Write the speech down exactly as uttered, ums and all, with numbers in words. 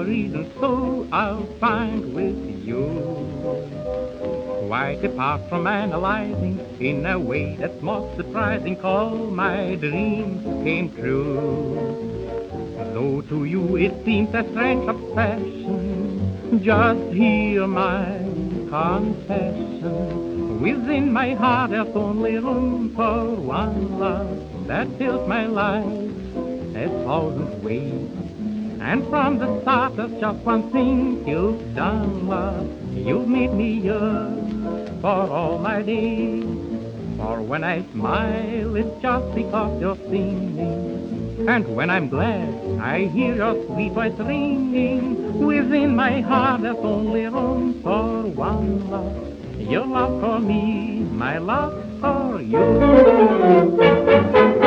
reason so I'll find with you. Why depart from analyzing in a way that's most surprising? All my dreams came true. Though to you it seems a strange obsession, just hear my confession. Within my heart there's only room for one love that fills my life a thousand ways. And from the start there's just one thing you've done, love. You've made me yours for all my days. For when I smile it's just because you're singing, and when I'm glad I hear your sweet voice ringing. Within my heart there's only room for one love. Your love for me, my love for you.